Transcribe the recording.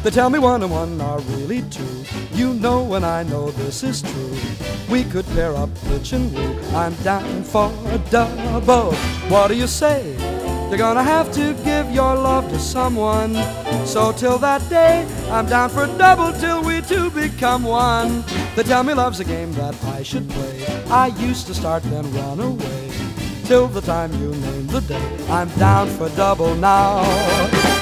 They tell me 1 and 1 are really 2. You know and I know this is true. We could pair up, pitch and woo. I'm down for a double. What do you say? You're gonna have to give your love to someone. So till that day, I'm down for a double till we two become one. They tell me love's a game that I should play. I used to start then run away. Till the time you name the day, I'm down for double now.